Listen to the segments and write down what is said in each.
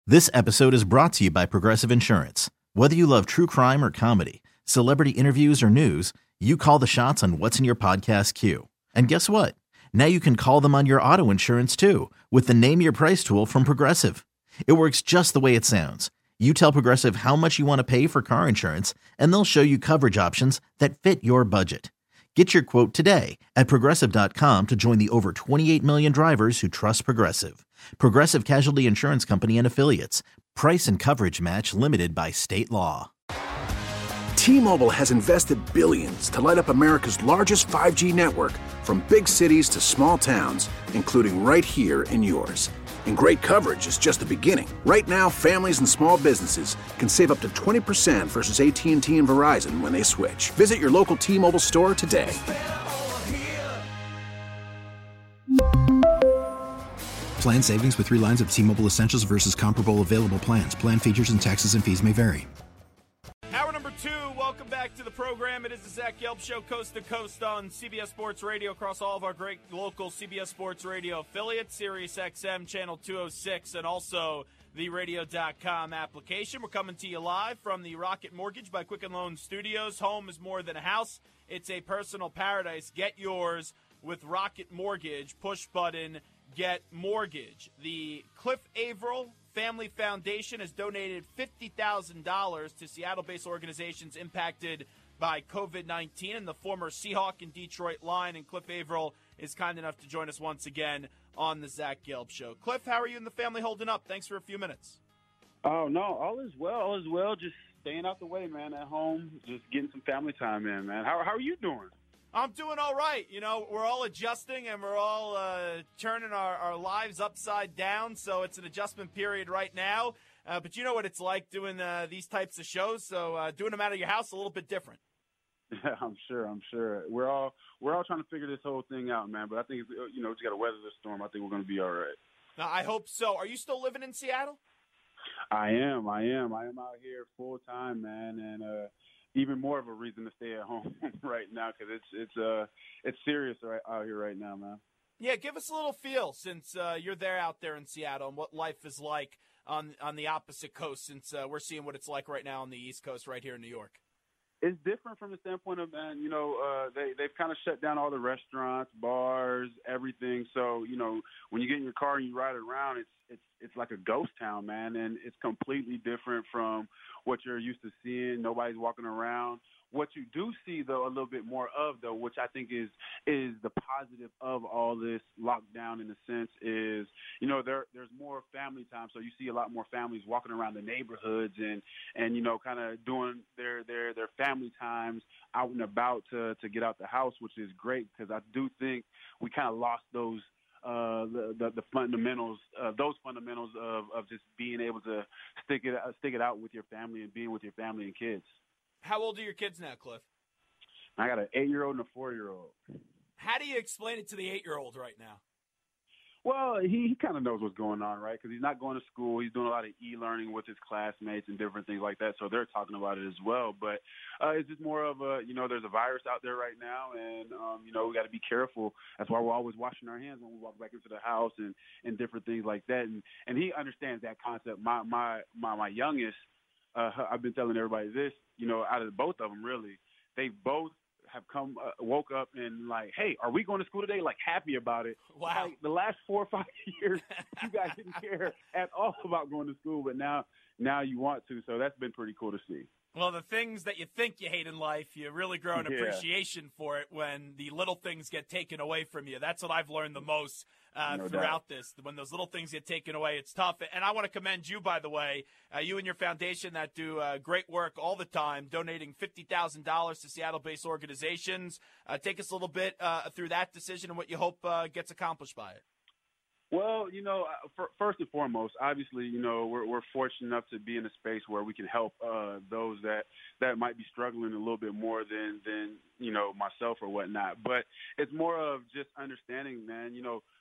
This episode is brought to you by Progressive Insurance. Whether you love true crime or comedy, celebrity interviews or news, you call the shots on what's in your podcast queue. And guess what? Now you can call them on your auto insurance too with the Name Your Price tool from Progressive. It works just the way it sounds. You tell Progressive how much you want to pay for car insurance, and they'll show you coverage options that fit your budget. Get your quote today at Progressive.com to join the over 28 million drivers who trust Progressive. Progressive Casualty Insurance Company and Affiliates. Price and coverage match limited by state law. T-Mobile has invested billions to light up America's largest 5G network, from big cities to small towns, including right here in yours. And great coverage is just the beginning. Right now, families and small businesses can save up to 20% versus AT&T and Verizon when they switch. Visit your local T-Mobile store today. Plan savings with 3 lines of T-Mobile Essentials versus comparable available plans. Plan features and taxes and fees may vary. Hour number 2, welcome back to the program. It is the Zach Yelp Show, coast to coast on CBS Sports Radio, across all of our great local CBS Sports Radio affiliates, Sirius XM, Channel 206, and also the Radio.com application. We're coming to you live from the Rocket Mortgage by Quicken Loan Studios. Home is more than a house. It's a personal paradise. Get yours with Rocket Mortgage. Push button, get mortgage. The Cliff Averill Family Foundation has donated $50,000 to Seattle-based organizations impacted by COVID-19, and the former Seahawk and Detroit Lion, and Cliff Averill is kind enough to join us once again on the Zach Gelb Show. Cliff, how are you and the family holding up? Thanks for a few minutes. Oh, no, all is well. Just staying out the way, man, at home, just getting some family time in, man. How are you doing? I'm doing all right. You know, we're all adjusting and we're all turning our lives upside down, so it's an adjustment period right now. But you know what it's like doing these types of shows, so doing them out of your house a little bit different. Yeah, I'm sure. We're all trying to figure this whole thing out, man. But I think, we just got to weather the storm. I think we're going to be all right. Now, I hope so. Are you still living in Seattle? I am out here full time, man, and even more of a reason to stay at home right now because it's serious out here right now, man. Yeah, give us a little feel since you're out there in Seattle and what life is like on the opposite coast since we're seeing what it's like right now on the East Coast right here in New York. It's different from the standpoint of, man, they've kind of shut down all the restaurants, bars, everything. So, when you get in your car and you ride around, it's like a ghost town, man, and it's completely different from what you're used to seeing. Nobody's walking around. What you do see, though, a little bit more of, though, which I think is the positive of all this lockdown in a sense is, there's more family time. So you see a lot more families walking around the neighborhoods and kind of doing their family times out and about to get out the house, which is great because I do think we kind of lost those the fundamentals, those fundamentals of just being able to stick it out with your family and being with your family and kids. How old are your kids now, Cliff? I got an 8-year-old and a 4-year-old. How do you explain it to the 8-year-old right now? Well, he kind of knows what's going on, right? Because he's not going to school. He's doing a lot of e-learning with his classmates and different things like that. So they're talking about it as well. But it's just more of there's a virus out there right now, and, we got to be careful. That's why we're always washing our hands when we walk back into the house and different things like that. And he understands that concept. My youngest, I've been telling everybody this, out of the both of them, really, they both have woke up and like, hey, are we going to school today? Like happy about it. Wow. Like the last 4 or 5 years, you guys didn't care at all about going to school, but now you want to. So that's been pretty cool to see. Well, the things that you think you hate in life, you really grow an appreciation for it when the little things get taken away from you. That's what I've learned the most throughout this. When those little things get taken away, it's tough. And I want to commend you, by the way, you and your foundation that do great work all the time, donating $50,000 to Seattle-based organizations. Take us a little bit through that decision and what you hope gets accomplished by it. Well, first and foremost, obviously, we're fortunate enough to be in a space where we can help those that might be struggling a little bit more than myself or whatnot. But it's more of just understanding, man,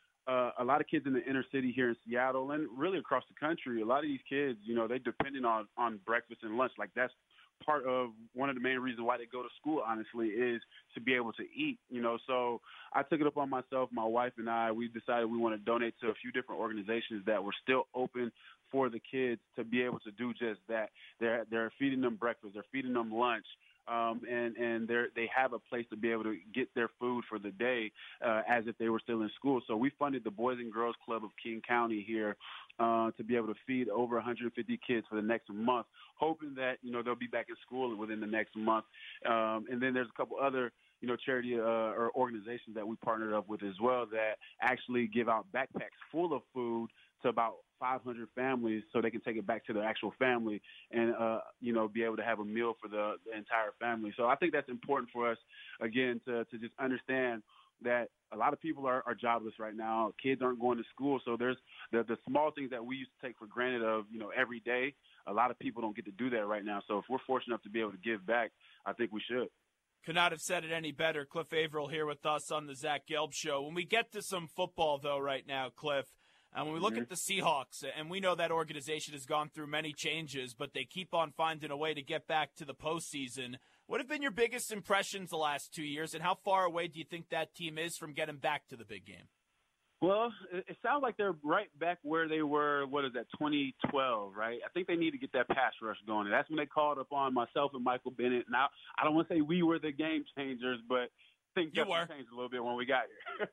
a lot of kids in the inner city here in Seattle and really across the country, a lot of these kids, they depending on breakfast and lunch. Like that's part of one of the main reasons why they go to school, honestly, is to be able to eat, So I took it upon myself, my wife and I, we decided we want to donate to a few different organizations that were still open for the kids to be able to do just that. They're feeding them breakfast, they're feeding them lunch. And they have a place to be able to get their food for the day as if they were still in school. So we funded the Boys and Girls Club of King County here to be able to feed over 150 kids for the next month, hoping that, they'll be back in school within the next month. And then there's a couple other charity or organizations that we partnered up with as well that actually give out backpacks full of food to about 500 families so they can take it back to their actual family and, be able to have a meal for the entire family. So I think that's important for us, again, to just understand that a lot of people are jobless right now. Kids aren't going to school. So there's the small things that we used to take for granted of, every day. A lot of people don't get to do that right now. So if we're fortunate enough to be able to give back, I think we should. Could not have said it any better. Cliff Averill here with us on the Zach Gelb Show. When we get to some football, though, right now, Cliff, and when we look at the Seahawks, and we know that organization has gone through many changes, but they keep on finding a way to get back to the postseason. What have been your biggest impressions the last 2 years, and how far away do you think that team is from getting back to the big game? Well, it sounds like they're right back where they were, 2012, right? I think they need to get that pass rush going. And that's when they called upon myself and Michael Bennett. Now, I don't want to say we were the game changers, but things definitely changed a little bit when we got here.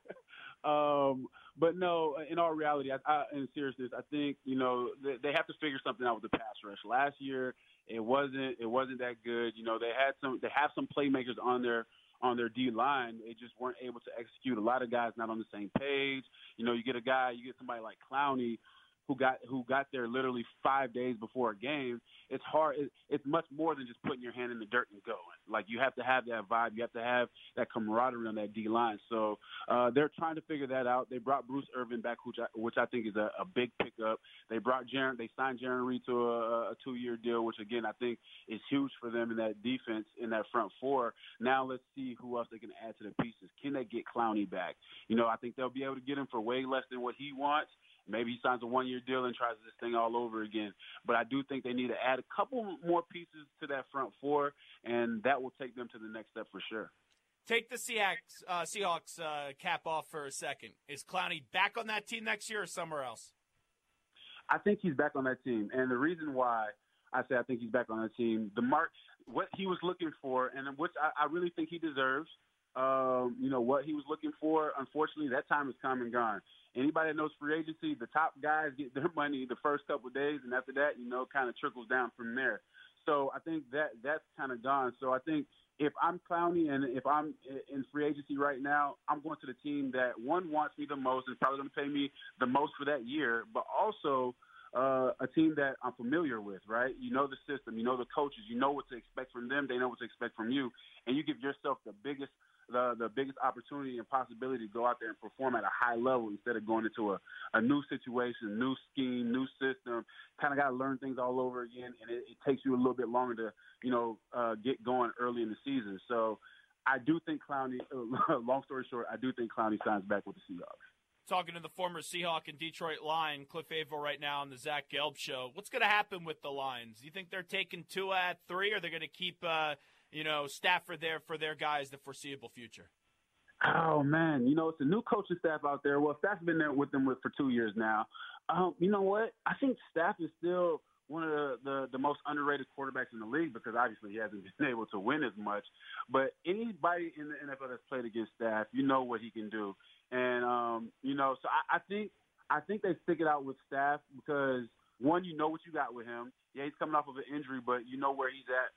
But no, in all reality, in seriousness, I think, they have to figure something out with the pass rush. Last year, it wasn't that good. They have some playmakers on their D line. They just weren't able to execute. A lot of guys not on the same page. You get somebody like Clowney who got there literally 5 days before a game. It's hard. It's much more than just putting your hand in the dirt and going. Like, you have to have that vibe. You have to have that camaraderie on that D line. So they're trying to figure that out. They brought Bruce Irvin back, which I think is a big pickup. They signed Jarran Reed to a 2-year deal, which again I think is huge for them in that defense, in that front four. Now let's see who else they can add to the pieces. Can they get Clowney back? I think they'll be able to get him for way less than what he wants. Maybe he signs a 1-year deal and tries this thing all over again. But I do think they need to add a couple more pieces to that front four, and that will take them to the next step for sure. Take the Seahawks cap off for a second. Is Clowney back on that team next year or somewhere else? I think he's back on that team. And the reason why I say I think he's back on that team, what he was looking for, and which I really think he deserves, what he was looking for, unfortunately, that time has come and gone. Anybody that knows free agency, the top guys get their money the first couple of days, and after that, kind of trickles down from there. So I think that's kind of gone. So I think if I'm Clowney and if I'm in free agency right now, I'm going to the team that, one, wants me the most, is probably going to pay me the most for that year, but also a team that I'm familiar with, right? You know the system, you know the coaches, you know what to expect from them, they know what to expect from you, and you give yourself the biggest opportunity and possibility to go out there and perform at a high level instead of going into a new situation, new scheme, new system. Kind of got to learn things all over again, and it takes you a little bit longer to, get going early in the season. So I do think Clowney, long story short, I do think Clowney signs back with the Seahawks. Talking to the former Seahawk and Detroit Lion, Cliff Averill, right now on the Zach Gelb Show. What's going to happen with the Lions? Do you think they're taking Tua at 3, or they're going to keep Stafford there for their guys the foreseeable future? Oh, man. It's a new coaching staff out there. Well, Staff's been there with them for 2 years now. You know what? I think Staff is still one of the most underrated quarterbacks in the league because obviously he hasn't been able to win as much. But anybody in the NFL that's played against Staff, you know what he can do. And, so I think they stick it out with Staff because, one, you know what you got with him. Yeah, he's coming off of an injury, but you know where he's at.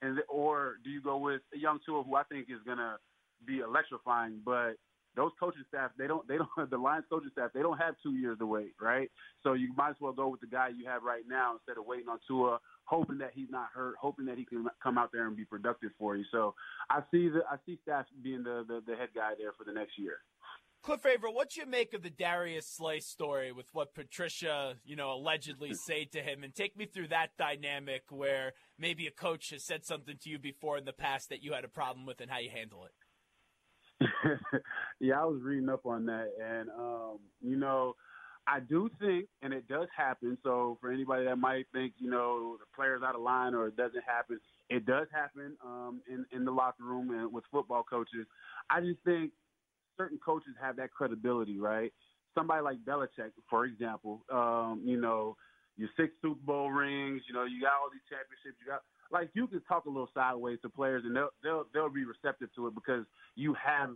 Or do you go with a young Tua who I think is going to be electrifying, but those coaching staff, they don't the Lions coaching staff, they don't have 2 years to wait, right? So you might as well go with the guy you have right now instead of waiting on Tua, hoping that he's not hurt, hoping that he can come out there and be productive for you. So I see Staff being the head guy there for the next year. Cliff Averill, what you make of the Darius Slay story with what Patricia, allegedly say to him? And take me through that dynamic where maybe a coach has said something to you before in the past that you had a problem with and how you handle it. Yeah, I was reading up on that. And, I do think, and it does happen. So for anybody that might think, the player's out of line or it doesn't happen, it does happen in the locker room and with football coaches. I just think certain coaches have that credibility, right? Somebody like Belichick, for example, your 6 Super Bowl rings, you got all these championships, you can talk a little sideways to players and they'll be receptive to it because you have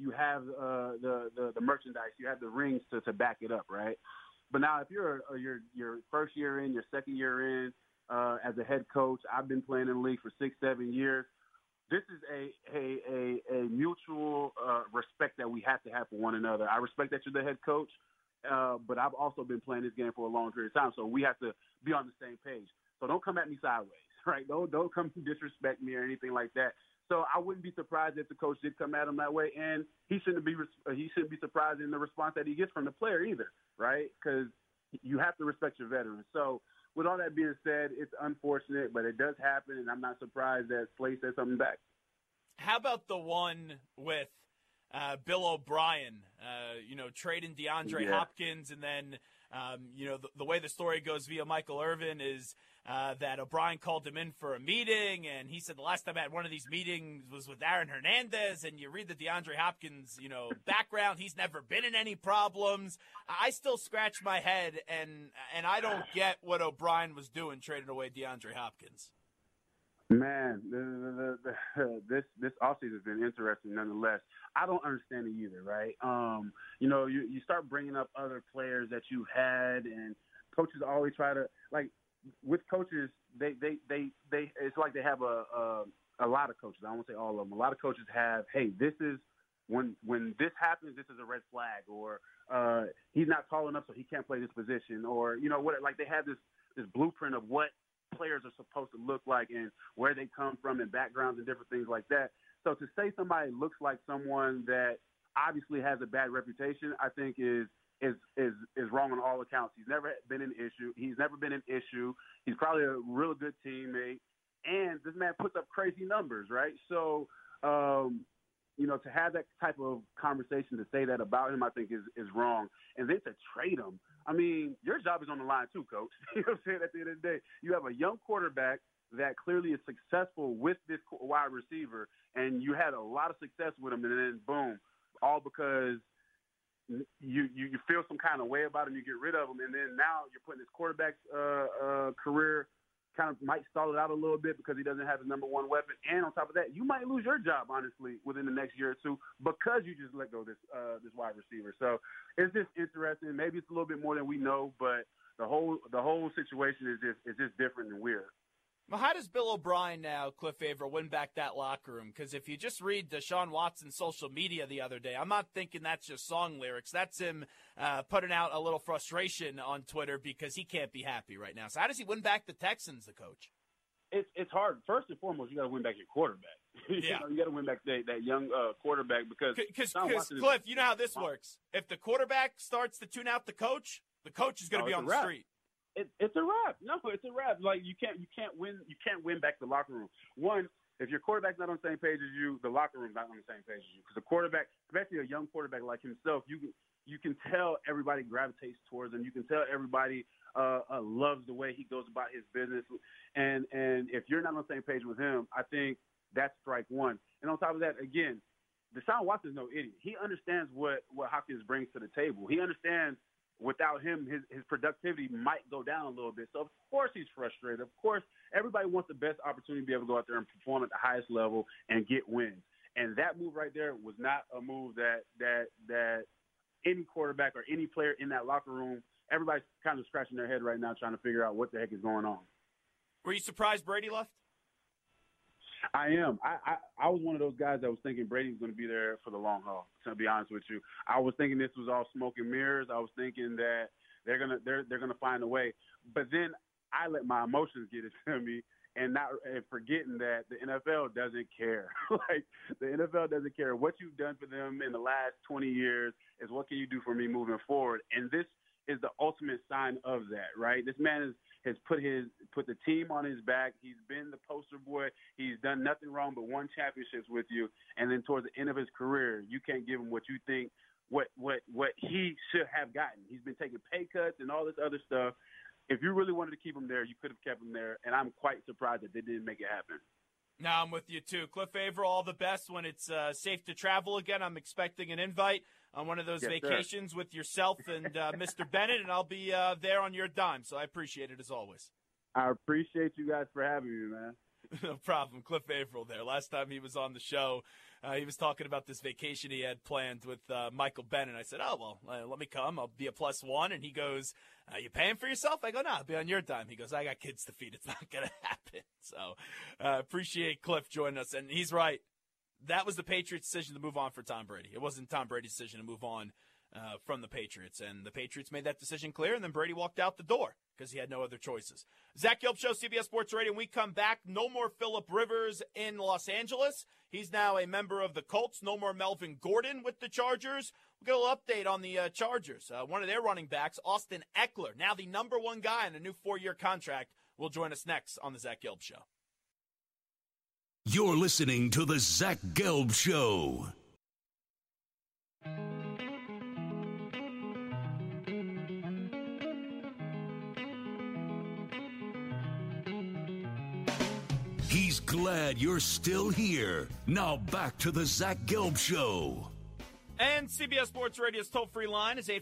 the merchandise, you have the rings to back it up, right? But now if you're your first year in, your second year in as a head coach, I've been playing in the league for 6-7 years. This is a mutual respect that we have to have for one another. I respect that you're the head coach, but I've also been playing this game for a long period of time, so we have to be on the same page. So don't come at me sideways, right? Don't come disrespect me or anything like that. So I wouldn't be surprised if the coach did come at him that way, and he shouldn't be surprised in the response that he gets from the player either, right? Because you have to respect your veterans. So with all that being said, it's unfortunate, but it does happen, and I'm not surprised that Slay said something back. How about the one with Bill O'Brien, trading DeAndre Hopkins, and then, the way the story goes via Michael Irvin is that O'Brien called him in for a meeting, and he said the last time I had one of these meetings was with Aaron Hernandez, and you read the DeAndre Hopkins, background, he's never been in any problems. I still scratch my head, and I don't get what O'Brien was doing trading away DeAndre Hopkins. Man, this offseason has been interesting nonetheless. I don't understand it either, right? You start bringing up other players that you had, and coaches always try to, with coaches, they it's like they have a lot of coaches. I won't say all of them. A lot of coaches have, hey, this is when this happens, this is a red flag, or he's not tall enough, so he can't play this position, or what? Like they have this blueprint of what players are supposed to look like and where they come from and backgrounds and different things like that. So to say somebody looks like someone that obviously has a bad reputation, I think is wrong on all accounts. He's never been an issue. He's never been an issue. He's probably a real good teammate, and this man puts up crazy numbers, right? So, to have that type of conversation, to say that about him, I think is wrong. And then to trade him, I mean, your job is on the line too, coach. You know what I'm saying? At the end of the day, you have a young quarterback that clearly is successful with this wide receiver, and you had a lot of success with him, and then boom, all because you feel some kind of way about him, you get rid of him, and then now you're putting his quarterback's career kind of might stall it out a little bit because he doesn't have his number one weapon. And on top of that, you might lose your job, honestly, within the next year or two because you just let go of this wide receiver. So it's just interesting. Maybe it's a little bit more than we know, but the whole situation is just different and weird. Well, how does Bill O'Brien now, Cliff Averill, win back that locker room? Because if you just read Deshaun Watson's social media the other day, I'm not thinking that's just song lyrics. That's him putting out a little frustration on Twitter because he can't be happy right now. So how does he win back the Texans, the coach? It's hard. First and foremost, you got to win back your quarterback. Yeah. You got to win back that young quarterback because Cliff, you know how this works. If the quarterback starts to tune out the coach is going to be on the street. It's a wrap. No, it's a wrap. Like you can't win back the locker room. One, if your quarterback's not on the same page as you, the locker room's not on the same page as you. Because a quarterback, especially a young quarterback like himself, you can tell everybody gravitates towards him. You can tell everybody loves the way he goes about his business. And if you're not on the same page with him, I think that's strike one. And on top of that, again, Deshaun Watson's no idiot. He understands what Hopkins brings to the table. He understands without him, his productivity might go down a little bit. So, of course, he's frustrated. Of course, everybody wants the best opportunity to be able to go out there and perform at the highest level and get wins. And that move right there was not a move that any quarterback or any player in that locker room, everybody's kind of scratching their head right now trying to figure out what the heck is going on. Were you surprised Brady left? I am. I was one of those guys that was thinking Brady was going to be there for the long haul, to be honest with you. I was thinking this was all smoke and mirrors. I was thinking that they're gonna find a way. But then I let my emotions get it to me and forgetting that the NFL doesn't care. Like the NFL doesn't care. What you've done for them in the last 20 years is what can you do for me moving forward? And this is the ultimate sign of that, right? This man has put the team on his back. He's been the poster boy. He's done nothing wrong but won championships with you. And then towards the end of his career, you can't give him what you think what he should have gotten. He's been taking pay cuts and all this other stuff. If you really wanted to keep him there, you could have kept him there, and I'm quite surprised that they didn't make it happen. No, I'm with you too. Cliff Averill, all the best when it's safe to travel again. I'm expecting an invite on one of those vacations with yourself and Mr. Bennett, and I'll be there on your dime, so I appreciate it as always. I appreciate you guys for having me, man. No problem. Cliff Averill there. Last time he was on the show, he was talking about this vacation he had planned with Michael Bennett. I said, oh, well, let me come. I'll be a +1. And he goes, you paying for yourself? I go, no, I'll be on your dime. He goes, I got kids to feed. It's not going to happen. So appreciate Cliff joining us. And he's right. That was the Patriots' decision to move on for Tom Brady. It wasn't Tom Brady's decision to move on from the Patriots. And the Patriots made that decision clear, and then Brady walked out the door because he had no other choices. Zach Gelb Show, CBS Sports Radio. When we come back, no more Phillip Rivers in Los Angeles. He's now a member of the Colts. No more Melvin Gordon with the Chargers. We'll get a little update on the Chargers. One of their running backs, Austin Eckler, now the number 1 guy in a new 4-year contract, will join us next on the Zach Gelb Show. You're listening to the Zach Gelb Show. He's glad you're still here. Now back to the Zach Gelb Show. And CBS Sports Radio's toll-free line is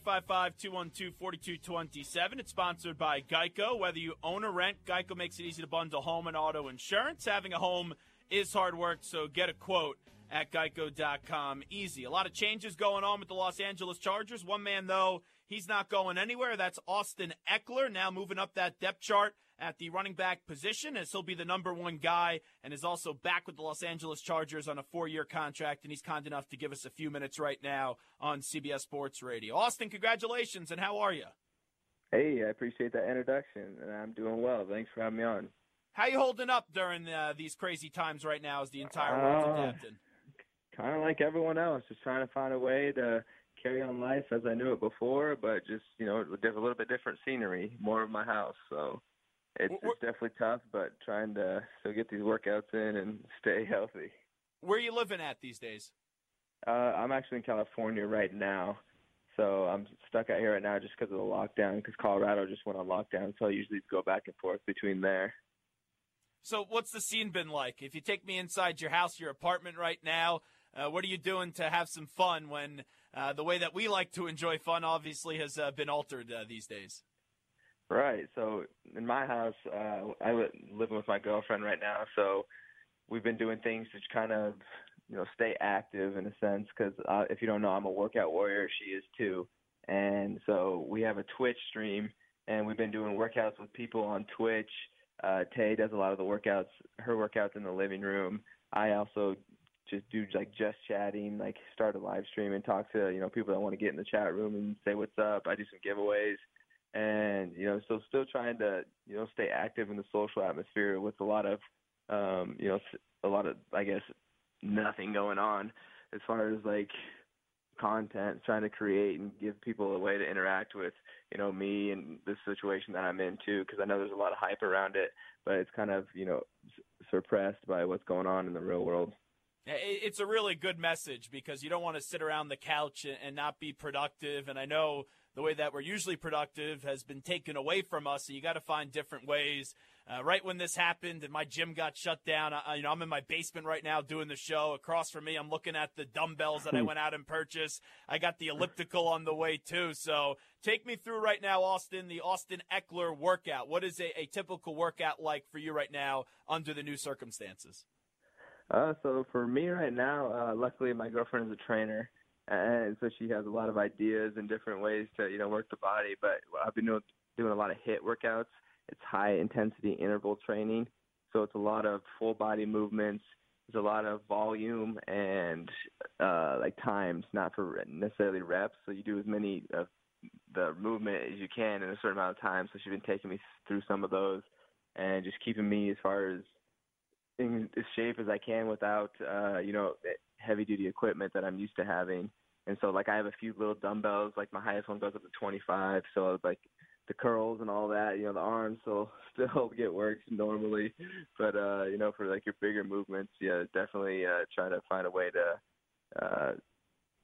855-212-4227. It's sponsored by Geico. Whether you own or rent, Geico makes it easy to bundle home and auto insurance. Having a home is hard work, so get a quote at geico.com. Easy. A lot of changes going on with the Los Angeles Chargers. One man, though, he's not going anywhere. That's Austin Eckler, now moving up that depth chart at the running back position, as he'll be the number 1 guy and is also back with the Los Angeles Chargers on a 4-year contract, and he's kind enough to give us a few minutes right now on CBS Sports Radio. Austin, congratulations, and how are you? Hey, I appreciate that introduction, and I'm doing well. Thanks for having me on. How you holding up during these crazy times right now as the entire world's adapting? Kind of like everyone else, just trying to find a way to carry on life as I knew it before, but just, there's a little bit different scenery, more of my house, so it's definitely tough, but trying to still get these workouts in and stay healthy. Where are you living at these days? I'm actually in California right now, so I'm stuck out here right now just because of the lockdown, because Colorado just went on lockdown, so I usually go back and forth between there. So what's the scene been like? If you take me inside your house, your apartment right now, what are you doing to have some fun when the way that we like to enjoy fun obviously has been altered these days? Right. So in my house, I living with my girlfriend right now, so we've been doing things to kind of, stay active in a sense, because if you don't know, I'm a workout warrior. She is too. And so we have a Twitch stream, and we've been doing workouts with people on Twitch. Tay does a lot of the workouts, her workouts in the living room. I also just do just chatting, start a live stream and talk to, people that want to get in the chat room and say what's up. I do some giveaways and, so still trying to, stay active in the social atmosphere with a lot of, I guess, nothing going on as far as content, trying to create and give people a way to interact with, me and the situation that I'm in too, because I know there's a lot of hype around it, but it's kind of, suppressed by what's going on in the real world. It's a really good message because you don't want to sit around the couch and not be productive. And I know the way that we're usually productive has been taken away from us. So you got to find different ways. Right when this happened and my gym got shut down, I'm in my basement right now doing the show. Across from me, I'm looking at the dumbbells that I went out and purchased. I got the elliptical on the way too. So take me through right now, Austin, the Austin Eckler workout. What is a typical workout like for you right now under the new circumstances? So for me right now, luckily my girlfriend is a trainer, and so she has a lot of ideas and different ways to, work the body. But I've been doing a lot of HIIT workouts. It's high intensity interval training. So it's a lot of full body movements. There's a lot of volume and times, not for necessarily reps. So you do as many of the movement as you can in a certain amount of time. So she's been taking me through some of those and just keeping me as far as in as shape as I can without, heavy duty equipment that I'm used to having. And so I have a few little dumbbells, my highest one goes up to 25. So the curls and all that, the arms still get worked normally. But, for your bigger movements, yeah, definitely try to find a way to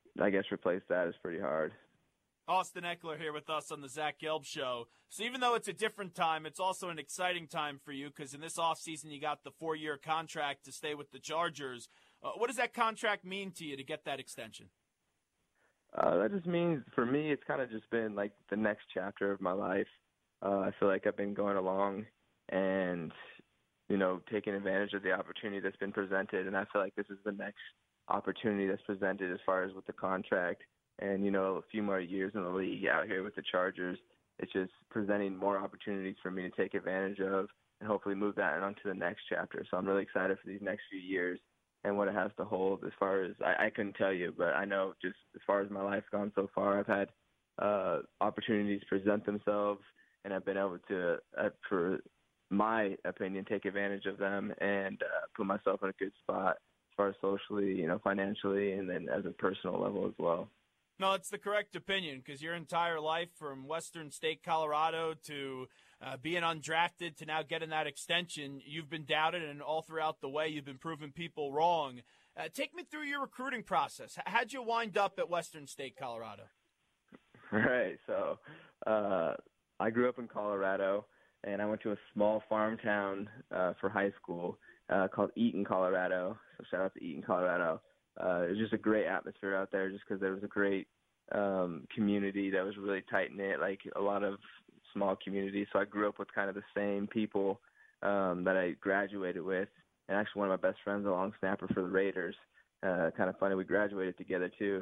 I guess replace that is pretty hard. Austin Ekeler here with us on the Zach Gelb Show. So even though it's a different time, it's also an exciting time for you because in this offseason you got the 4-year contract to stay with the Chargers. What does that contract mean to you to get that extension? That just means, for me, it's kind of just been like the next chapter of my life. I feel like I've been going along and, taking advantage of the opportunity that's been presented, and I feel like this is the next opportunity that's presented as far as with the contract. And, a few more years in the league out here with the Chargers, it's just presenting more opportunities for me to take advantage of and hopefully move that on to the next chapter. So I'm really excited for these next few years and what it has to hold as far as I couldn't tell you, but I know just as far as my life's gone so far, I've had opportunities present themselves, and I've been able to, for my opinion, take advantage of them and put myself in a good spot as far as socially, financially, and then as a personal level as well. No, it's the correct opinion because your entire life from Western State, Colorado to being undrafted to now getting that extension, you've been doubted, and all throughout the way you've been proving people wrong. Take me through your recruiting process. How'd you wind up at Western State, Colorado? Right. So I grew up in Colorado, and I went to a small farm town for high school called Eaton, Colorado. So shout out to Eaton, Colorado. It was just a great atmosphere out there just because there was a great community that was really tight-knit, like a lot of small communities. So I grew up with kind of the same people that I graduated with. And actually one of my best friends, a long snapper for the Raiders. Kind of funny, we graduated together too.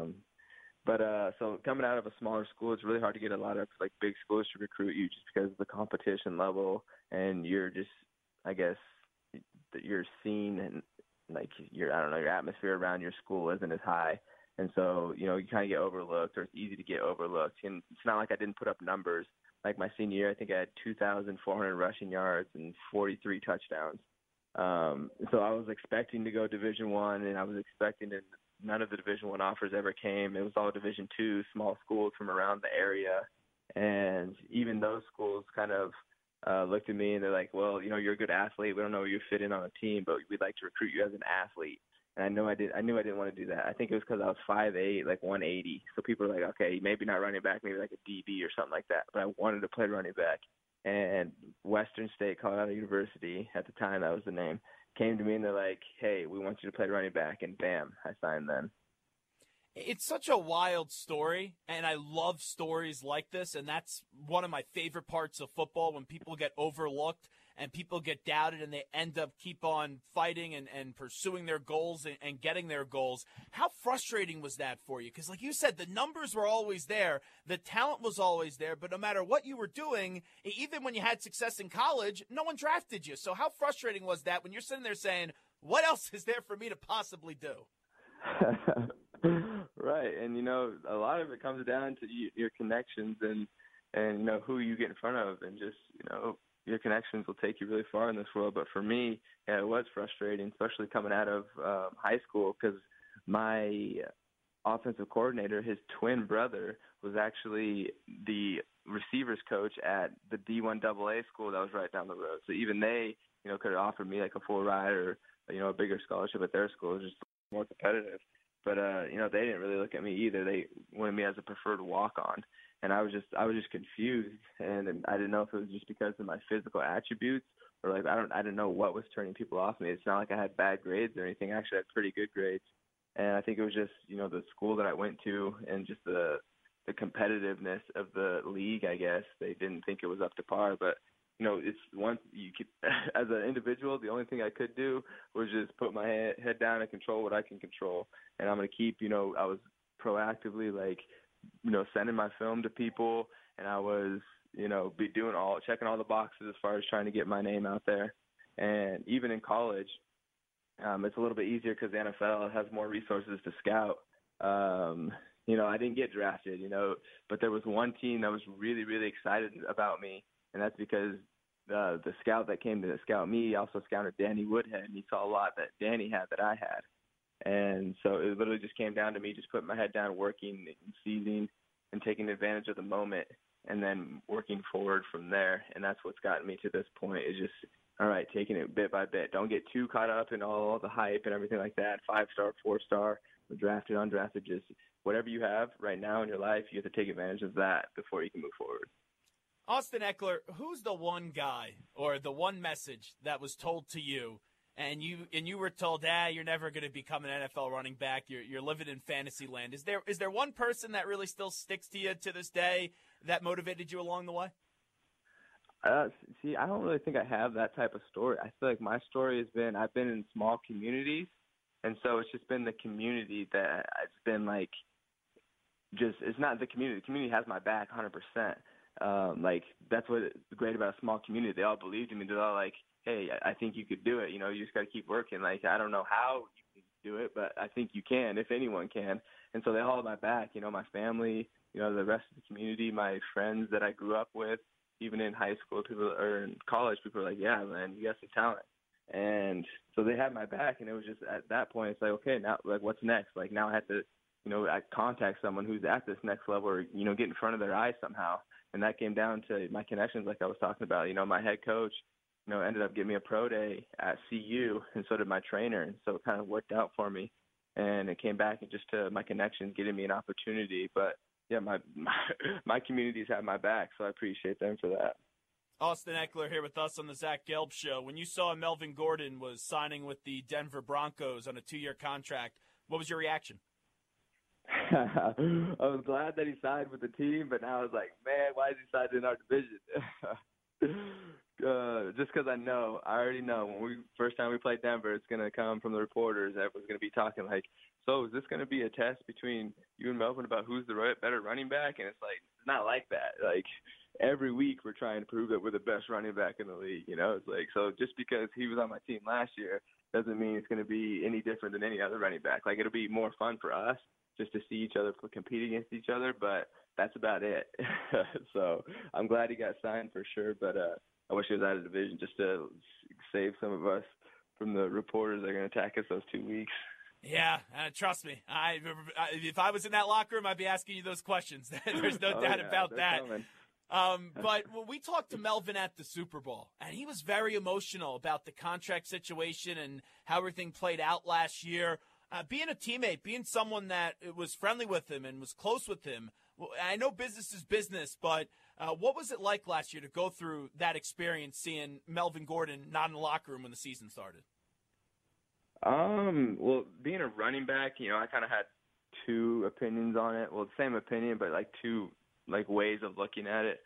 So coming out of a smaller school, it's really hard to get a lot of like big schools to recruit you just because of the competition level, and you're just, I guess, you're seen and like your atmosphere around your school isn't as high. And so, you kind of get overlooked, or it's easy to get overlooked. And it's not like I didn't put up numbers. Like my senior year, I think I had 2,400 rushing yards and 43 touchdowns. So I was expecting to go Division I, and I was expecting that none of the Division I offers ever came. It was all Division II, small schools from around the area. And even those schools kind of looked at me and they're like, well, you're a good athlete. We don't know where you fit in on a team, but we'd like to recruit you as an athlete. And I knew I didn't want to do that. I think it was because I was 5'8", like 180. So people were like, okay, maybe not running back, maybe like a DB or something like that. But I wanted to play running back. And Western State, Colorado University, at the time that was the name, came to me and they're like, hey, we want you to play running back. And bam, I signed then. It's such a wild story, and I love stories like this, and that's one of my favorite parts of football, when people get overlooked and people get doubted and they end up keep on fighting and pursuing their goals and getting their goals. How frustrating was that for you? Because like you said, the numbers were always there, the talent was always there, but no matter what you were doing, even when you had success in college, no one drafted you. So how frustrating was that when you're sitting there saying, what else is there for me to possibly do? Right. And, a lot of it comes down to your connections and who you get in front of, and just, your connections will take you really far in this world. But for me, it was frustrating, especially coming out of high school, because my offensive coordinator, his twin brother, was actually the receivers coach at the D1 AA school that was right down the road. So even they, could have offered me like a full ride or, a bigger scholarship at their school. It was just more competitive. But, they didn't really look at me either. They wanted me as a preferred walk-on. And I was just confused. And I didn't know if it was just because of my physical attributes, or like, I didn't know what was turning people off me. It's not like I had bad grades or anything. I actually had pretty good grades. And I think it was just, the school that I went to and just the competitiveness of the league, I guess. They didn't think it was up to par. But, it's once you could, as an individual, the only thing I could do was just put my head down and control what I can control. And I'm going to keep, I was proactively sending my film to people, and I was, checking all the boxes as far as trying to get my name out there. And even in college, it's a little bit easier because the NFL has more resources to scout. I didn't get drafted, but there was one team that was really, really excited about me, and that's because the scout that came to scout me also scouted Danny Woodhead, and he saw a lot that Danny had that I had. And so it literally just came down to me just putting my head down, working and seizing and taking advantage of the moment, and then working forward from there. And that's what's gotten me to this point, is just, all right, taking it bit by bit. Don't get too caught up in all the hype and everything like that, 5-star, 4-star. drafted, undrafted, just whatever you have right now in your life, you have to take advantage of that before you can move forward. Austin Ekeler, who's the one guy or the one message that was told to you and you were told, you're never going to become an NFL running back. You're living in fantasy land. Is there one person that really still sticks to you to this day that motivated you along the way? See, I don't really think I have that type of story. I feel like my story has been, I've been in small communities, and so it's just been the community that it's been like, it's not the community. The community has my back 100%. Like, that's what's great about a small community. They all believed in me. They're all like, hey, I think you could do it. You know, you just got to keep working. Like, I don't know how you can do it, but I think you can, if anyone can. And so they all had my back, you know, my family, you know, the rest of the community, my friends that I grew up with, even in high school or in college, people were like, yeah, man, you got some talent. And so they had my back, and it was just at that point, it's like, okay, now, like, what's next? Like, now I have to, you know, I contact someone who's at this next level or, you know, get in front of their eyes somehow. And that came down to my connections, like I was talking about. You know, my head coach, you know, ended up giving me a pro day at CU, and so did my trainer. And so it kind of worked out for me. And it came back and just to my connections getting me an opportunity. But, yeah, my communities have my back, so I appreciate them for that. Austin Ekeler here with us on the Zach Gelb Show. When you saw Melvin Gordon was signing with the Denver Broncos on a 2-year contract, what was your reaction? I was glad that he signed with the team, but now I was like, man, why is he signed in our division? Just because I already know when first time we play Denver, it's going to come from the reporters. Everyone's going to be talking like, so is this going to be a test between you and Melvin about who's the better running back? And it's like, it's not like that. Like, every week we're trying to prove that we're the best running back in the league. You know, it's like, so just because he was on my team last year doesn't mean it's going to be any different than any other running back. Like, it'll be more fun for us just to see each other compete against each other, but that's about it. So I'm glad he got signed for sure, but I wish he was out of division just to save some of us from the reporters that are going to attack us those 2 weeks. Yeah, trust me. If I was in that locker room, I'd be asking you those questions. There's no doubt about that. But when we talked to Melvin at the Super Bowl, and he was very emotional about the contract situation and how everything played out last year. Being a teammate, being someone that was friendly with him and was close with him, I know business is business, but what was it like last year to go through that experience, seeing Melvin Gordon not in the locker room when the season started? Well, being a running back, you know, I kind of had two opinions on it. Well, the same opinion, but like two ways of looking at it.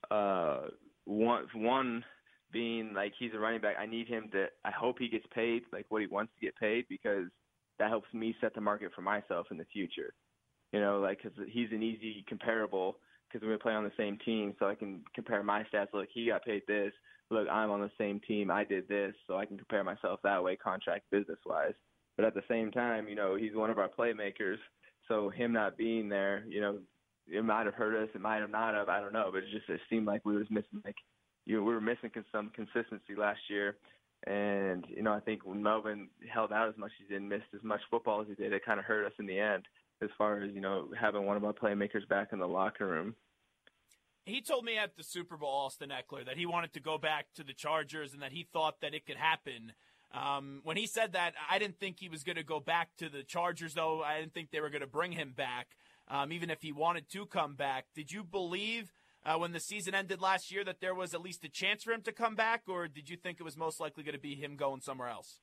One being like, he's a running back. I need him to. I hope he gets paid like what he wants to get paid, because that helps me set the market for myself in the future. You know, like, because he's an easy comparable, because we play on the same team, so I can compare my stats. Look, he got paid this. Look, I'm on the same team. I did this, so I can compare myself that way, contract business-wise. But at the same time, you know, he's one of our playmakers, so him not being there, you know, it might have hurt us. It might have not have. I don't know. But it seemed like we were missing, we were missing some consistency last year. And, you know, I think when Melvin held out as much as he did, missed as much football as he did, it kind of hurt us in the end as far as, you know, having one of our playmakers back in the locker room. He told me at the Super Bowl, Austin Ekeler, that he wanted to go back to the Chargers and that he thought that it could happen. When he said that, I didn't think he was going to go back to the Chargers, though. I didn't think they were going to bring him back, even if he wanted to come back. Did you believe when the season ended last year that there was at least a chance for him to come back, or did you think it was most likely going to be him going somewhere else?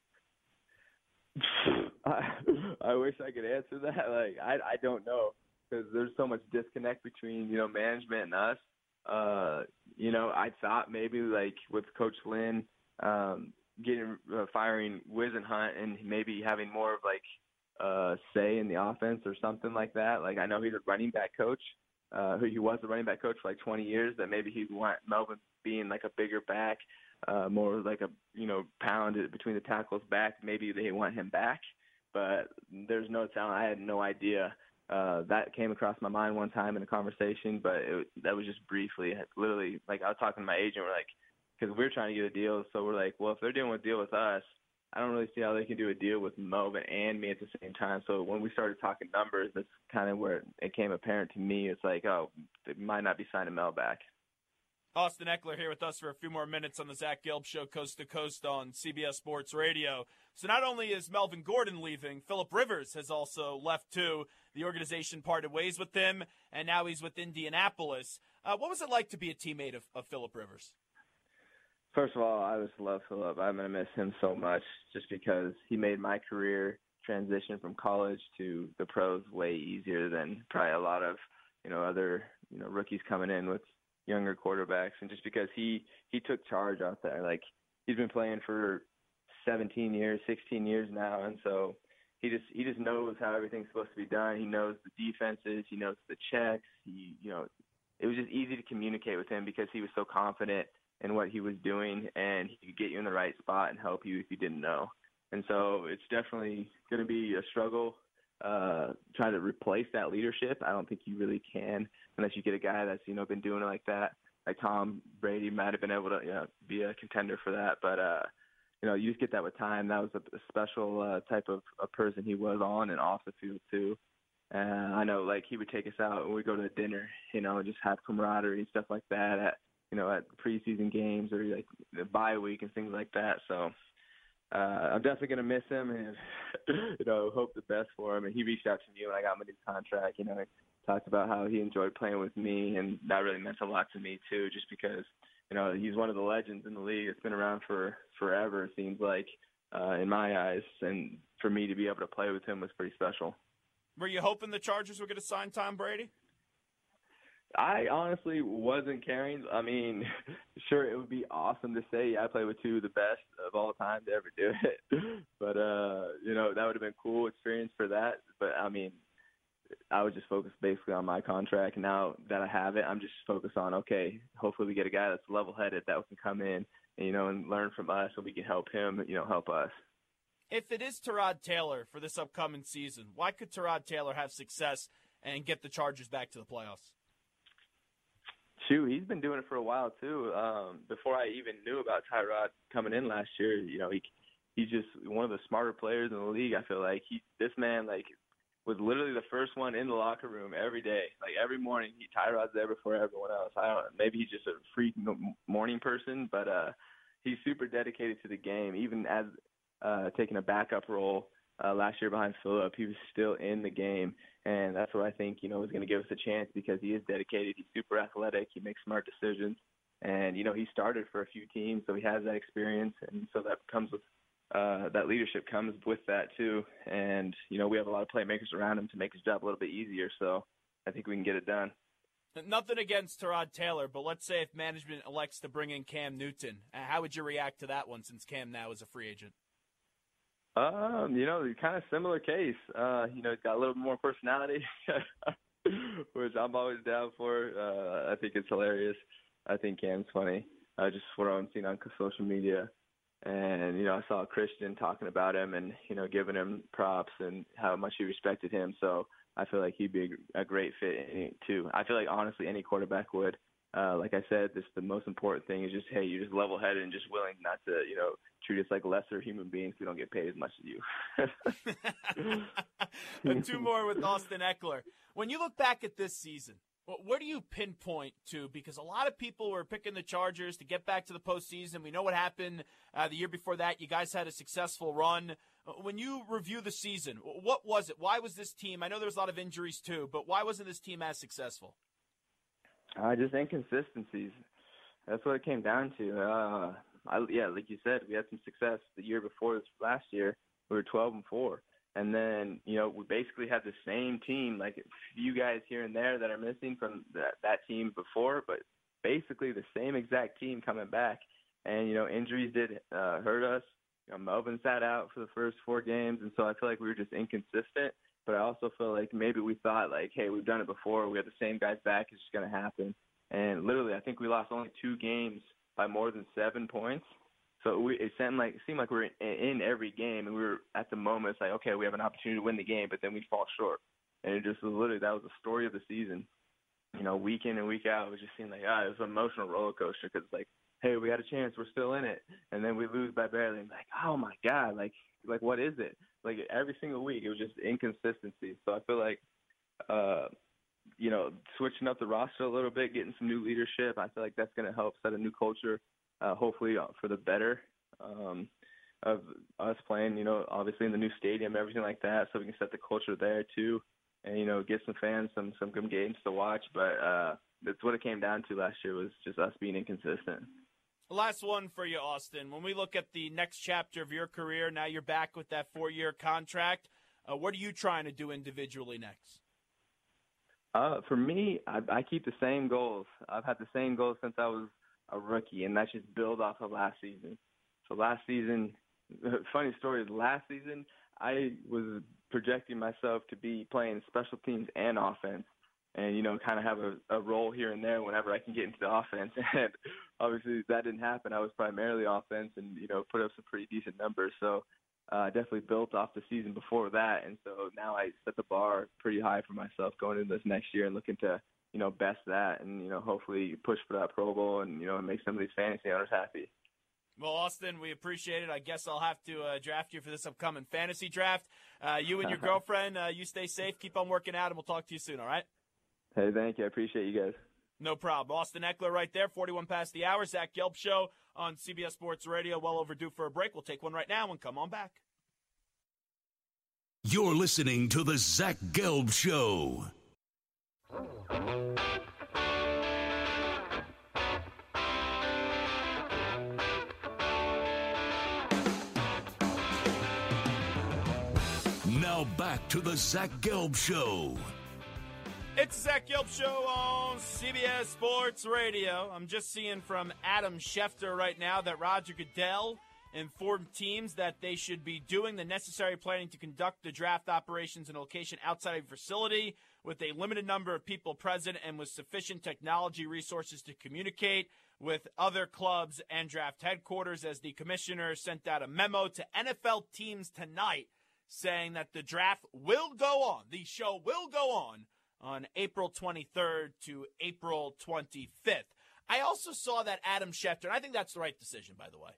I wish I could answer that. Like, I don't know, because there's so much disconnect between, you know, management and us. You know, I thought maybe like with Coach Lynn firing Wisenhunt and maybe having more of like say in the offense or something like that. Like, I know he's a running back coach. He was a running back coach for like 20 years, that maybe he'd want Melvin being like a bigger back, more like a, you know, pound between the tackles back. Maybe they want him back, but there's no talent. I had no idea. That came across my mind one time in a conversation, but that was just briefly. Literally, like, I was talking to my agent, we're like, because we're trying to get a deal, so we're like, well, if they're doing a deal with us, I don't really see how they can do a deal with Melvin and me at the same time. So when we started talking numbers, that's kind of where it became apparent to me. It's like, oh, they might not be signing Mel back. Austin Ekeler here with us for a few more minutes on the Zach Gelb Show, Coast to Coast on CBS Sports Radio. So not only is Melvin Gordon leaving, Phillip Rivers has also left too. The organization parted ways with him, and now he's with Indianapolis. What was it like to be a teammate of Phillip Rivers? First of all, I just love Phillip. I'm going to miss him so much just because he made my career transition from college to the pros way easier than probably a lot of, other, rookies coming in with younger quarterbacks. And just because he took charge out there, like he's been playing for 17 years, 16 years now. And so he just knows how everything's supposed to be done. He knows the defenses, he knows the checks. It was just easy to communicate with him because he was so confident in what he was doing, and he could get you in the right spot and help you if you didn't know. And so it's definitely going to be a struggle trying to replace that leadership. I don't think you really can unless you get a guy that's, been doing it like that. Like Tom Brady might have been able to be a contender for that. But, you just get that with time. That was a special type of a person he was on and off the field too. I know, like, he would take us out and we'd go to dinner, and just have camaraderie and stuff like that at preseason games or like the bye week and things like that. So I'm definitely going to miss him and, hope the best for him. And he reached out to me when I got my new contract. He talked about how he enjoyed playing with me, and that really meant a lot to me too, just because, he's one of the legends in the league. It's been around for forever, it seems like, in my eyes. And for me to be able to play with him was pretty special. Were you hoping the Chargers were going to sign Tom Brady? I honestly wasn't caring. I mean, sure, it would be awesome to say, I play with two of the best of all time to ever do it. But, that would have been a cool experience for that. But, I mean, I was just focused basically on my contract. Now that I have it, I'm just focused on, okay, hopefully we get a guy that's level-headed that can come in and learn from us so we can help him, help us. If it is Tyrod Taylor for this upcoming season, why could Tyrod Taylor have success and get the Chargers back to the playoffs? Shoot, he's been doing it for a while too. Before I even knew about Tyrod coming in last year, he's just one of the smarter players in the league. I feel like this man was literally the first one in the locker room every day, like every morning. Tyrod's there before everyone else. I don't know, maybe he's just a freak morning person, but he's super dedicated to the game. Even as taking a backup role last year behind Phillip, he was still in the game. And that's what I think, is going to give us a chance because he is dedicated. He's super athletic. He makes smart decisions. And, he started for a few teams, so he has that experience. And so that comes with that leadership comes with that too. And, we have a lot of playmakers around him to make his job a little bit easier. So I think we can get it done. Nothing against Tyrod Taylor, but let's say if management elects to bring in Cam Newton, how would you react to that one since Cam now is a free agent? Kind of similar case. He's got a little more personality, which I'm always down for. I think it's hilarious. I think Cam's funny. Just what I'm seeing on social media. And, I saw Christian talking about him and, giving him props and how much he respected him. So I feel like he'd be a great fit too. I feel like, honestly, any quarterback would. Like I said, the most important thing is just, hey, you're just level-headed and just willing not to, treat us like lesser human beings who don't get paid as much as you. Two more with Austin Ekeler. When you look back at this season, where do you pinpoint to? Because a lot of people were picking the Chargers to get back to the postseason. We know what happened the year before that. You guys had a successful run. When you review the season, what was it? Why was this team? I know there was a lot of injuries too, but why wasn't this team as successful? Just inconsistencies. That's what it came down to. Like you said, we had some success the year before this last year. We were 12-4. And then, we basically had the same team, like a few guys here and there that are missing from that team before, but basically the same exact team coming back. And, injuries did hurt us. Melvin sat out for the first 4 games, and so I feel like we were just inconsistent. But I also feel like maybe we thought, hey, we've done it before. We have the same guys back. It's just going to happen. And literally, I think we lost only 2 games by more than 7 points. So it seemed like we were in every game, and we were at the moment, it's like, okay, we have an opportunity to win the game, but then we fall short. And it just was literally, that was the story of the season. Week in and week out, it was just seemed like, it was an emotional roller coaster because it's like, hey, we had a chance, we're still in it. And then we lose by barely. And like, oh, my God, like what is it? Like every single week, it was just inconsistency. So I feel like switching up the roster a little bit, getting some new leadership. I feel like that's going to help set a new culture, hopefully for the better of us playing, obviously in the new stadium, everything like that, so we can set the culture there too and, get some fans some good games to watch. But that's what it came down to last year, was just us being inconsistent. Last one for you, Austin. When we look at the next chapter of your career, now you're back with that 4-year contract. What are you trying to do individually next? For me, I keep the same goals. I've had the same goals since I was a rookie, and that's just build off of last season. So last season, funny story is last season, I was projecting myself to be playing special teams and offense and, kind of have a role here and there whenever I can get into the offense. And obviously that didn't happen. I was primarily offense and, put up some pretty decent numbers. So definitely built off the season before that. And so now I set the bar pretty high for myself going into this next year and looking to, best that and, hopefully push for that Pro Bowl and, make some of these fantasy owners happy. Well, Austin, we appreciate it. I guess I'll have to draft you for this upcoming fantasy draft. You and your girlfriend, you stay safe. Keep on working out, and we'll talk to you soon, all right? Hey, thank you. I appreciate you guys. No problem. Austin Ekeler right there, 41 past the hour. Zach Gelb Show on CBS Sports Radio. Well overdue for a break. We'll take one right now and come on back. You're listening to the Zach Gelb Show. Now back to the Zach Gelb Show. It's the Zach Gelb Show on CBS Sports Radio. I'm just seeing from Adam Schefter right now that Roger Goodell informed teams that they should be doing the necessary planning to conduct the draft operations in a location outside of a facility with a limited number of people present and with sufficient technology resources to communicate with other clubs and draft headquarters, as the commissioner sent out a memo to NFL teams tonight saying that the draft will go on. The show will go on April 23rd to April 25th. I also saw that Adam Schefter, and I think that's the right decision, by the way.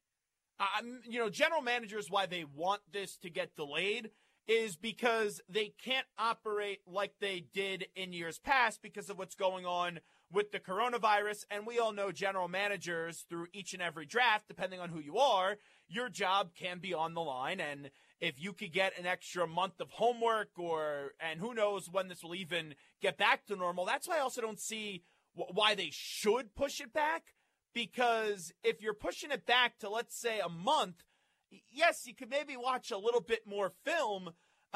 General managers, why they want this to get delayed is because they can't operate like they did in years past because of what's going on with the coronavirus. And we all know general managers through each and every draft, depending on who you are, your job can be on the line. And if you could get an extra month of homework and who knows when this will even get back to normal, that's why I also don't see why they should push it back. Because if you're pushing it back to, let's say, a month, yes, you could maybe watch a little bit more film,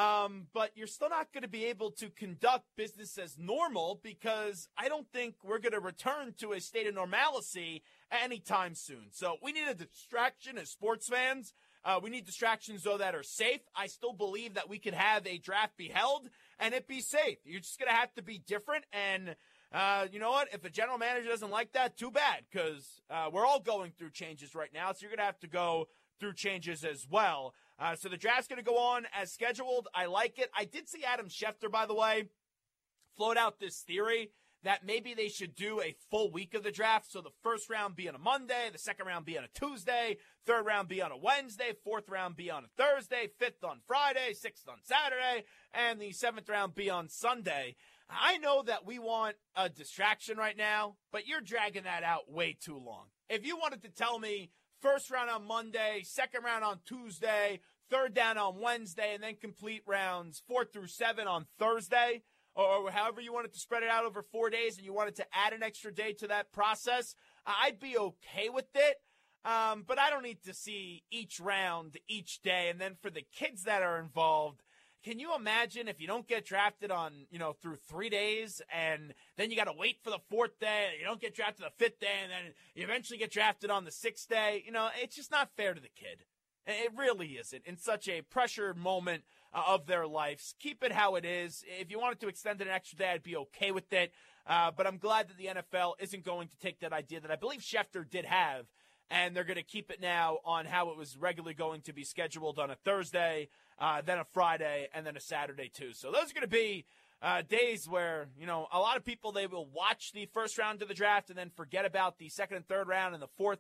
but you're still not going to be able to conduct business as normal because I don't think we're going to return to a state of normalcy anytime soon. So we need a distraction as sports fans. We need distractions, though, that are safe. I still believe that we could have a draft be held and it be safe. You're just going to have to be different. And you know what? If a general manager doesn't like that, too bad, because we're all going through changes right now. So you're going to have to go through changes as well. So the draft's going to go on as scheduled. I like it. I did see Adam Schefter, by the way, float out this theory that maybe they should do a full week of the draft. So the first round be on a Monday, the second round be on a Tuesday, third round be on a Wednesday, fourth round be on a Thursday, fifth on Friday, sixth on Saturday, and the seventh round be on Sunday. I know that we want a distraction right now, but you're dragging that out way too long. If you wanted to tell me first round on Monday, second round on Tuesday, third down on Wednesday, and then complete rounds 4 through 7 on Thursday, or however you wanted to spread it out over 4 days and you wanted to add an extra day to that process, I'd be okay with it. But I don't need to see each round, each day. And then for the kids that are involved, can you imagine if you don't get drafted on, through 3 days and then you got to wait for the fourth day, you don't get drafted the fifth day, and then you eventually get drafted on the sixth day? It's just not fair to the kid. It really isn't. In such a pressured moment of their lives, keep it how it is. If you wanted to extend it an extra day, I'd be okay with it. But I'm glad that the NFL isn't going to take that idea that I believe Schefter did have, and they're going to keep it now on how it was regularly going to be scheduled on a Thursday, then a Friday, and then a Saturday too. So those are going to be days where, a lot of people, they will watch the first round of the draft and then forget about the second and third round and the fourth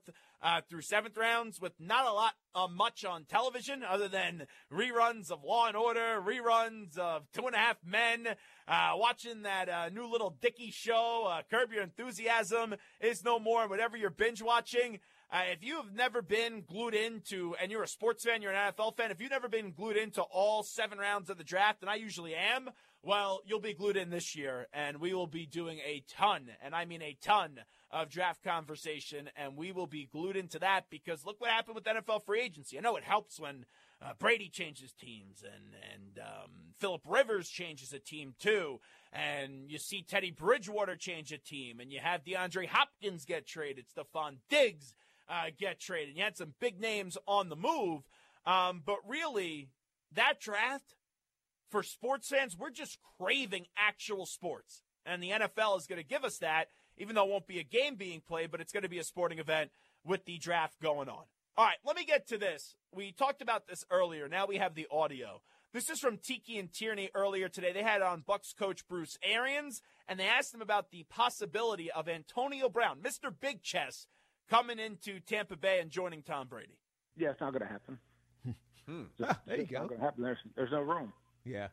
through 7th rounds with not a lot much on television other than reruns of Law and Order, reruns of 2.5 Men, watching that new little Dickie show, Curb Your Enthusiasm is no more, whatever you're binge watching. If you have never been glued into, and you're a sports fan, you're an NFL fan, if you've never been glued into all 7 rounds of the draft, and I usually am, well, you'll be glued in this year, and we will be doing a ton, and I mean a ton, of draft conversation, and we will be glued into that because look what happened with NFL free agency. I know it helps when Brady changes teams and Phillip Rivers changes a team too, and you see Teddy Bridgewater change a team, and you have DeAndre Hopkins get traded, Stephon Diggs get traded. You had some big names on the move, but really, that draft, for sports fans, we're just craving actual sports, and the NFL is going to give us that, even though it won't be a game being played, but it's going to be a sporting event with the draft going on. All right, let me get to this. We talked about this earlier. Now we have the audio. This is from Tiki and Tierney earlier today. They had on Bucs coach Bruce Arians, and they asked him about the possibility of Antonio Brown, Mr. Big Chess, coming into Tampa Bay and joining Tom Brady. Yeah, it's not going to happen. There you go. It's not going to happen. There's no room. Yeah.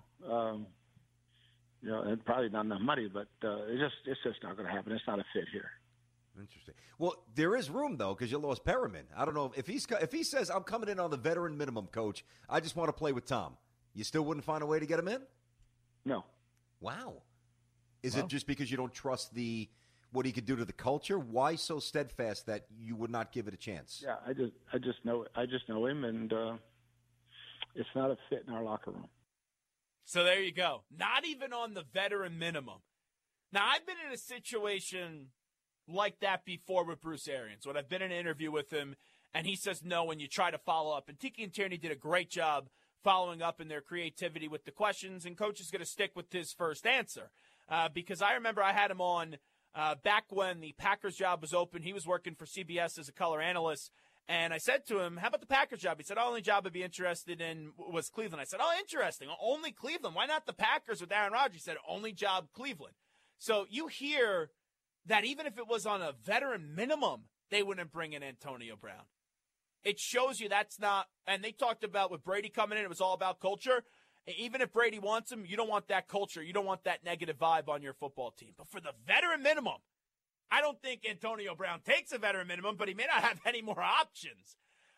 And probably not enough money, but it's just not going to happen. It's not a fit here. Interesting. Well, there is room though because you lost Perriman. I don't know if he says I'm coming in on the veteran minimum, coach. I just want to play with Tom. You still wouldn't find a way to get him in? No. Wow. Is it just because you don't trust what he could do to the culture? Why so steadfast that you would not give it a chance? Yeah, I just know him, and it's not a fit in our locker room. So there you go. Not even on the veteran minimum. Now, I've been in a situation like that before with Bruce Arians, when I've been in an interview with him, and he says no when you try to follow up. And Tiki and Tierney did a great job following up in their creativity with the questions, and Coach is going to stick with his first answer. Because I remember I had him on back when the Packers job was open. He was working for CBS as a color analyst. And I said to him, how about the Packers job? He said, only job I'd be interested in was Cleveland. I said, oh, interesting. Only Cleveland. Why not the Packers with Aaron Rodgers? He said, only job Cleveland. So you hear that even if it was on a veteran minimum, they wouldn't bring in Antonio Brown. It shows you that's not, and they talked about with Brady coming in, it was all about culture. Even if Brady wants him, you don't want that culture. You don't want that negative vibe on your football team. But for the veteran minimum, I don't think Antonio Brown takes a veteran minimum, but he may not have any more options.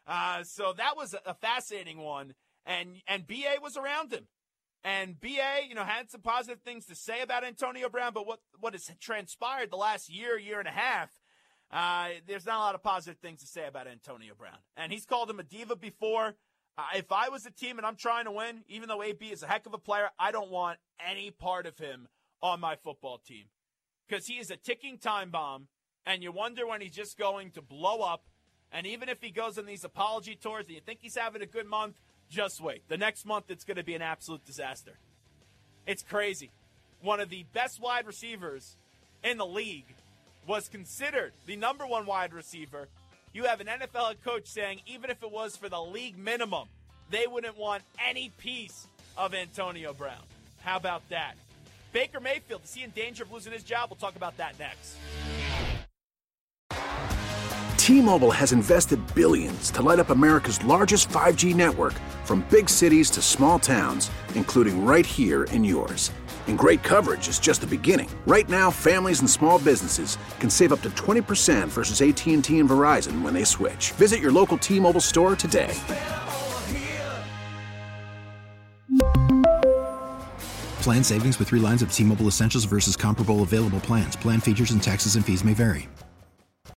So that was a fascinating one. And B.A. was around him. And B.A., had some positive things to say about Antonio Brown, but what has transpired the last year and a half, there's not a lot of positive things to say about Antonio Brown. And he's called him a diva before. If I was a team and I'm trying to win, even though AB is a heck of a player, I don't want any part of him on my football team. Because he is a ticking time bomb, and you wonder when he's just going to blow up. And even if he goes on these apology tours and you think he's having a good month, just wait. The next month, it's going to be an absolute disaster. It's crazy. One of the best wide receivers in the league was considered the number one wide receiver. You have an NFL head coach saying even if it was for the league minimum, they wouldn't want any piece of Antonio Brown. How about that? Baker Mayfield, is he in danger of losing his job? We'll talk about that next. T-Mobile has invested billions to light up America's largest 5G network, from big cities to small towns, including right here in yours. And great coverage is just the beginning. Right now, families and small businesses can save up to 20% versus AT&T and Verizon when they switch. Visit your local T-Mobile store today. Plan savings with 3 lines of T-Mobile Essentials versus comparable available plans. Plan features and taxes and fees may vary.